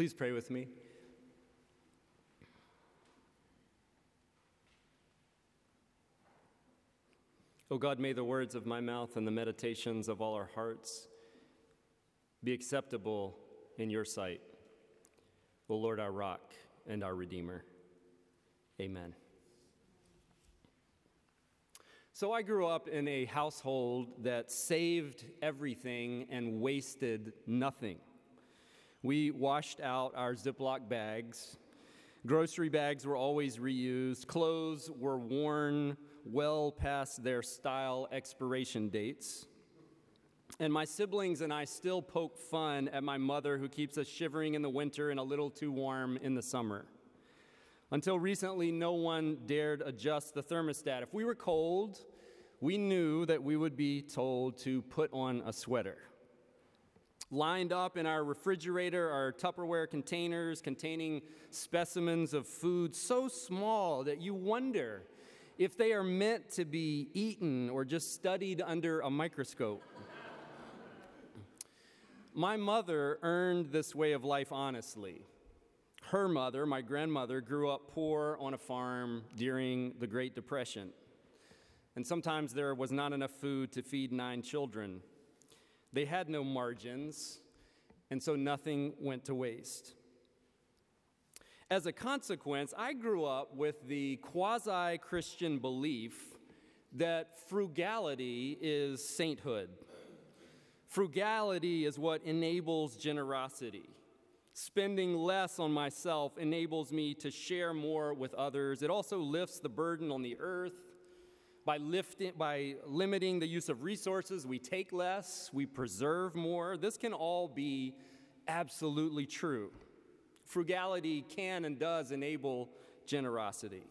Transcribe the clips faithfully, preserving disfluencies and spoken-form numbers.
Please pray with me. O God, may the words of my mouth and the meditations of all our hearts be acceptable in your sight, O Lord, our rock and our Redeemer. Amen. So I grew up in a household that saved everything and wasted nothing. We washed out our Ziploc bags. Grocery bags were always reused. Clothes were worn well past their style expiration dates. And my siblings and I still poke fun at my mother, who keeps us shivering in the winter and a little too warm in the summer. Until recently, no one dared adjust the thermostat. If we were cold, we knew that we would be told to put on a sweater. Lined up in our refrigerator are Tupperware containers containing specimens of food so small that you wonder if they are meant to be eaten or just studied under a microscope. My mother earned this way of life honestly. Her mother, my grandmother, grew up poor on a farm during the Great Depression. And sometimes there was not enough food to feed nine children. They had no margins, and so nothing went to waste. As a consequence, I grew up with the quasi-Christian belief that frugality is sainthood. Frugality is what enables generosity. Spending less on myself enables me to share more with others. It also lifts the burden on the earth. By lifting, by limiting the use of resources, we take less, we preserve more. This can all be absolutely true. Frugality can and does enable generosity.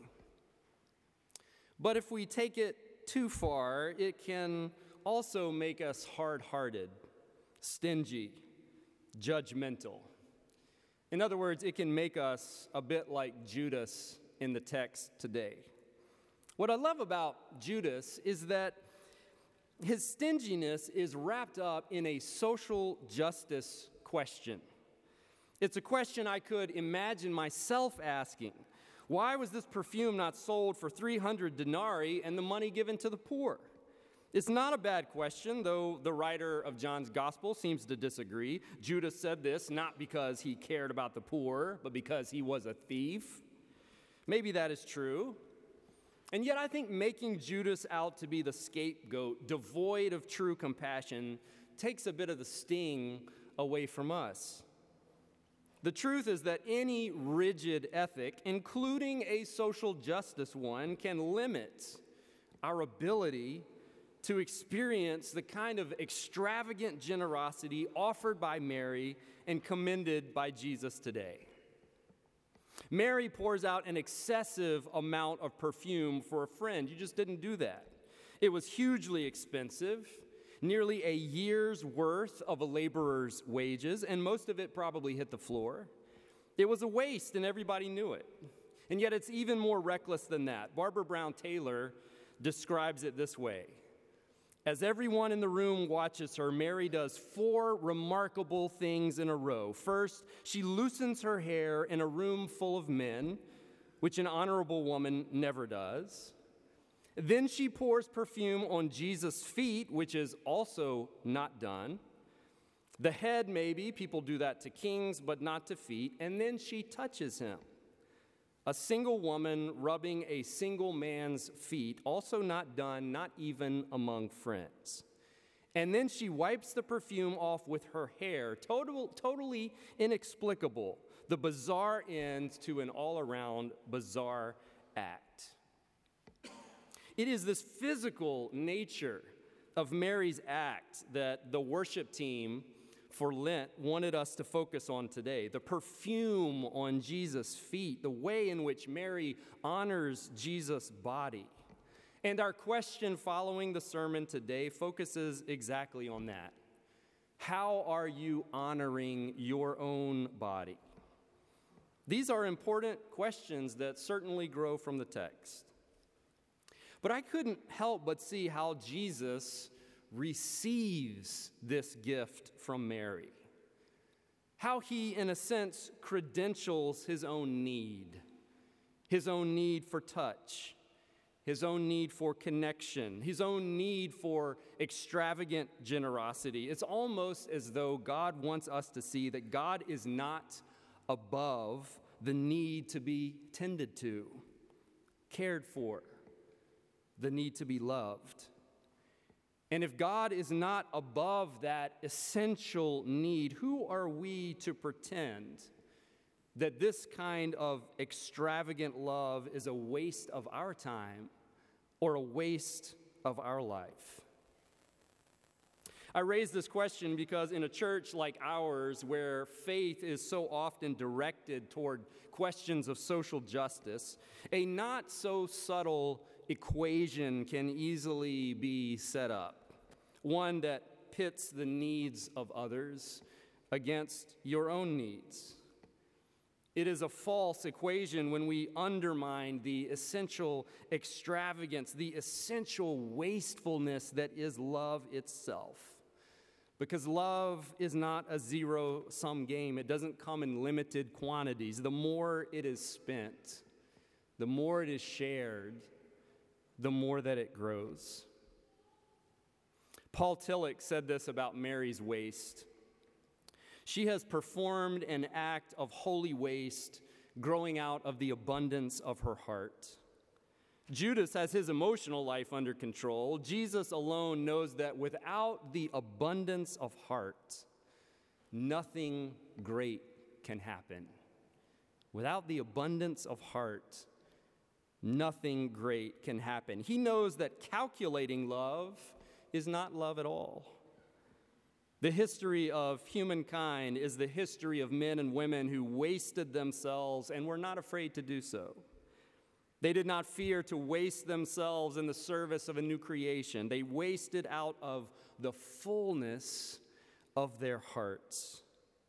But if we take it too far, it can also make us hard-hearted, stingy, judgmental. In other words, it can make us a bit like Judas in the text today. What I love about Judas is that his stinginess is wrapped up in a social justice question. It's a question I could imagine myself asking. Why was this perfume not sold for three hundred denarii and the money given to the poor? It's not a bad question, though the writer of John's gospel seems to disagree. Judas said this not because he cared about the poor, but because he was a thief. Maybe that is true. And yet I think making Judas out to be the scapegoat, devoid of true compassion, takes a bit of the sting away from us. The truth is that any rigid ethic, including a social justice one, can limit our ability to experience the kind of extravagant generosity offered by Mary and commended by Jesus today. Mary pours out an excessive amount of perfume for a friend. You just didn't do that. It was hugely expensive, nearly a year's worth of a laborer's wages, and most of it probably hit the floor. It was a waste, and everybody knew it. And yet it's even more reckless than that. Barbara Brown Taylor describes it this way. As everyone in the room watches her, Mary does four remarkable things in a row. First, she loosens her hair in a room full of men, which an honorable woman never does. Then she pours perfume on Jesus' feet, which is also not done. The head, maybe, people do that to kings, but not to feet. And then she touches him. A single woman rubbing a single man's feet, also not done, not even among friends. And then she wipes the perfume off with her hair, total, totally inexplicable, the bizarre end to an all-around bizarre act. It is this physical nature of Mary's act that the worship team for Lent wanted us to focus on today. The perfume on Jesus' feet, the way in which Mary honors Jesus' body. And our question following the sermon today focuses exactly on that. How are you honoring your own body? These are important questions that certainly grow from the text. But I couldn't help but see how Jesus receives this gift from Mary. how he, in a sense, credentials his own need, his own need for touch, his own need for connection, his own need for extravagant generosity. It's almost as though God wants us to see that God is not above the need to be tended to, cared for, the need to be loved. And if God is not above that essential need, who are we to pretend that this kind of extravagant love is a waste of our time or a waste of our life? I raise this question because in a church like ours, where faith is so often directed toward questions of social justice, a not so subtle equation can easily be set up. One that pits the needs of others against your own needs. It is a false equation when we undermine the essential extravagance, the essential wastefulness that is love itself. Because love is not a zero-sum game. It doesn't come in limited quantities. The more it is spent, the more it is shared, the more that it grows. Paul Tillich said this about Mary's waste. She has performed an act of holy waste growing out of the abundance of her heart. Judas has his emotional life under control. Jesus alone knows that without the abundance of heart, nothing great can happen. Without the abundance of heart, nothing great can happen. He knows that calculating love is not love at all. The history of humankind is the history of men and women who wasted themselves and were not afraid to do so. They did not fear to waste themselves in the service of a new creation. They wasted out of the fullness of their hearts.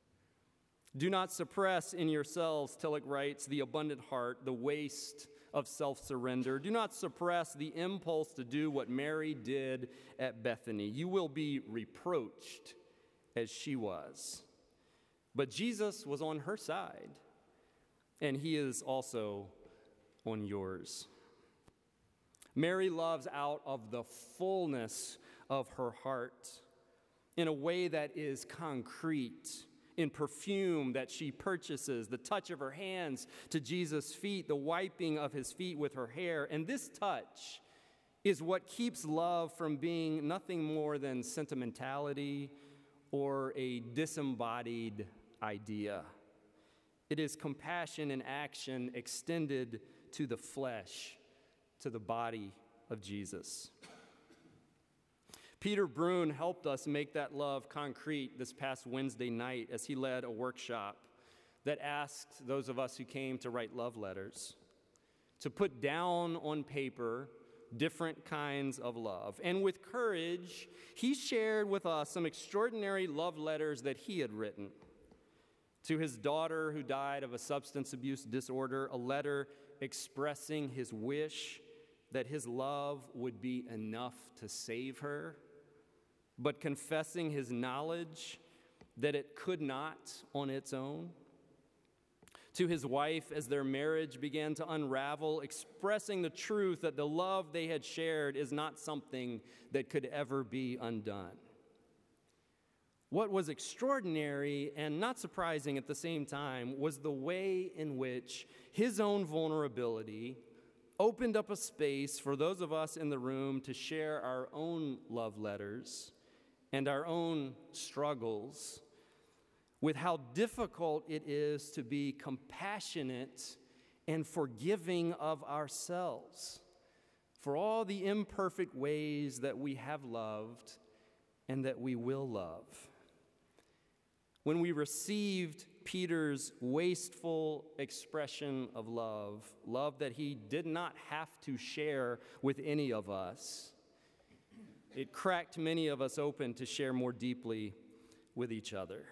Do not suppress in yourselves, Tillich writes, the abundant heart, the waste of self-surrender. Do not suppress the impulse to do what Mary did at Bethany. You will be reproached as she was. But Jesus was on her side, and he is also on yours. Mary loves out of the fullness of her heart in a way that is concrete, in perfume that she purchases, the touch of her hands to Jesus' feet, the wiping of his feet with her hair. And this touch is what keeps love from being nothing more than sentimentality or a disembodied idea. It is compassion in action extended to the flesh, to the body of Jesus. Peter Brune helped us make that love concrete this past Wednesday night as he led a workshop that asked those of us who came to write love letters to put down on paper different kinds of love. And with courage, he shared with us some extraordinary love letters that he had written. To his daughter who died of a substance abuse disorder, a letter expressing his wish that his love would be enough to save her, but confessing his knowledge that it could not on its own. To his wife as their marriage began to unravel, expressing the truth that the love they had shared is not something that could ever be undone. What was extraordinary and not surprising at the same time was the way in which his own vulnerability opened up a space for those of us in the room to share our own love letters and our own struggles with how difficult it is to be compassionate and forgiving of ourselves for all the imperfect ways that we have loved and that we will love. When we received Peter's wasteful expression of love, love that he did not have to share with any of us, it cracked many of us open to share more deeply with each other.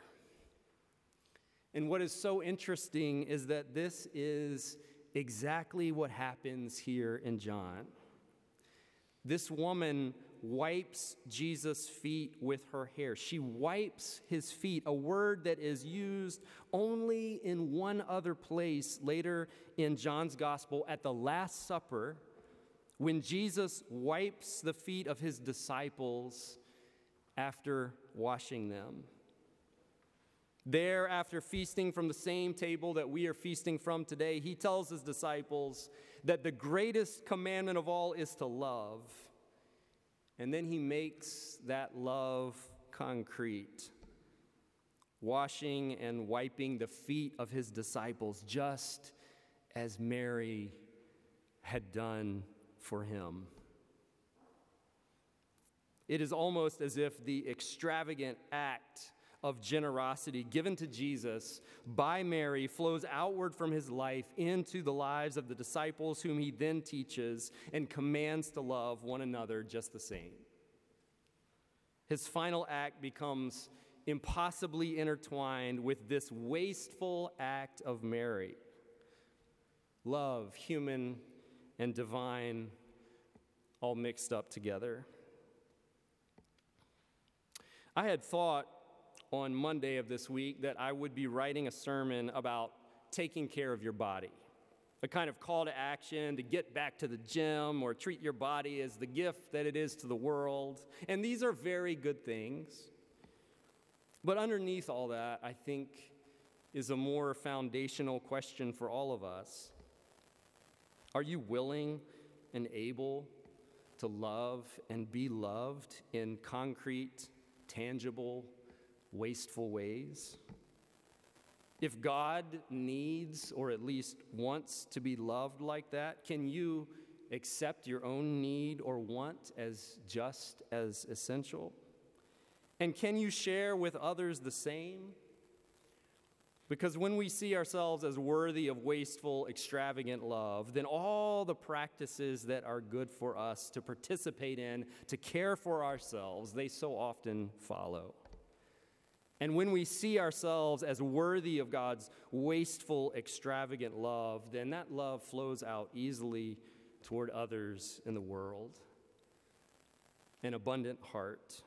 And what is so interesting is that this is exactly what happens here in John. This woman wipes Jesus' feet with her hair. She wipes his feet, a word that is used only in one other place later in John's Gospel at the Last Supper, when Jesus wipes the feet of his disciples after washing them. There, after feasting from the same table that we are feasting from today, he tells his disciples that the greatest commandment of all is to love. And then he makes that love concrete, washing and wiping the feet of his disciples, just as Mary had done for him. It is almost as if the extravagant act of generosity given to Jesus by Mary flows outward from his life into the lives of the disciples, whom he then teaches and commands to love one another just the same. His final act becomes impossibly intertwined with this wasteful act of Mary. Love, human and divine, all mixed up together. I had thought on Monday of this week that I would be writing a sermon about taking care of your body, a kind of call to action to get back to the gym or treat your body as the gift that it is to the world. And these are very good things. But underneath all that, I think, is a more foundational question for all of us. Are you willing and able to love and be loved in concrete, tangible, wasteful ways? If God needs, or at least wants, to be loved like that, can you accept your own need or want as just as essential? And can you share with others the same? Because when we see ourselves as worthy of wasteful, extravagant love, then all the practices that are good for us to participate in, to care for ourselves, they so often follow. And when we see ourselves as worthy of God's wasteful, extravagant love, then that love flows out easily toward others in the world. An abundant heart.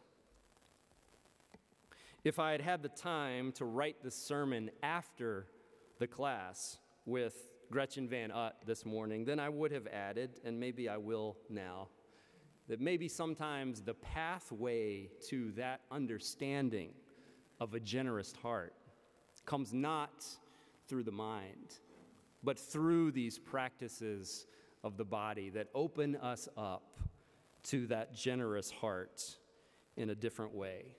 If I had had the time to write this sermon after the class with Gretchen Van Utt this morning, then I would have added, and maybe I will now, that maybe sometimes the pathway to that understanding of a generous heart comes not through the mind, but through these practices of the body that open us up to that generous heart in a different way.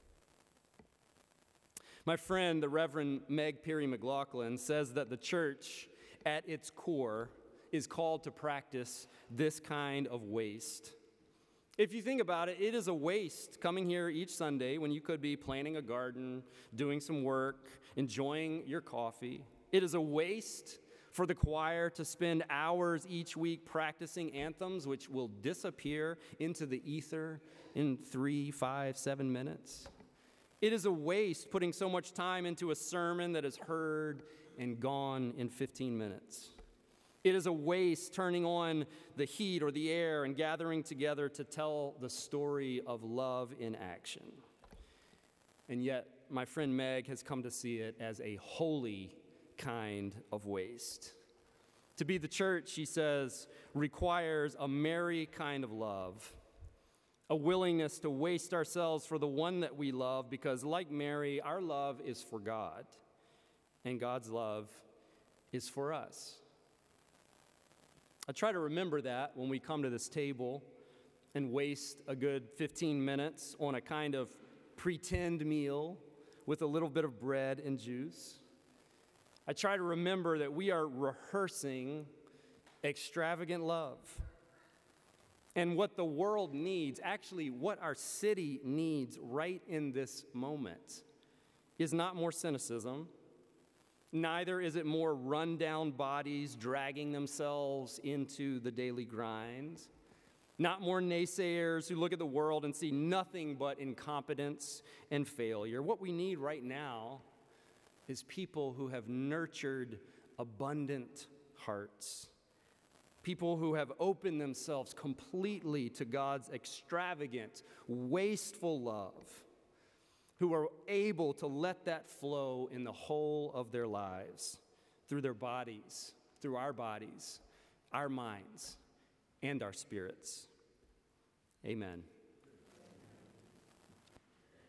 My friend, the Reverend Meg Perry McLaughlin, says that the church, at its core, is called to practice this kind of waste. If you think about it, it is a waste coming here each Sunday when you could be planting a garden, doing some work, enjoying your coffee. It is a waste for the choir to spend hours each week practicing anthems which will disappear into the ether in three, five, seven minutes. It is a waste putting so much time into a sermon that is heard and gone in fifteen minutes. It is a waste turning on the heat or the air and gathering together to tell the story of love in action. And yet, my friend Meg has come to see it as a holy kind of waste. To be the church, she says, requires a merry kind of love, a willingness to waste ourselves for the one that we love, because like Mary, our love is for God, and God's love is for us. I try to remember that when we come to this table and waste a good fifteen minutes on a kind of pretend meal with a little bit of bread and juice. I try to remember that we are rehearsing extravagant love. And what the world needs, actually what our city needs right in this moment, is not more cynicism. Neither is it more run-down bodies dragging themselves into the daily grind. Not more naysayers who look at the world and see nothing but incompetence and failure. What we need right now is people who have nurtured abundant hearts, People who have opened themselves completely to God's extravagant, wasteful love, who are able to let that flow in the whole of their lives, through their bodies, through our bodies, our minds, and our spirits. Amen.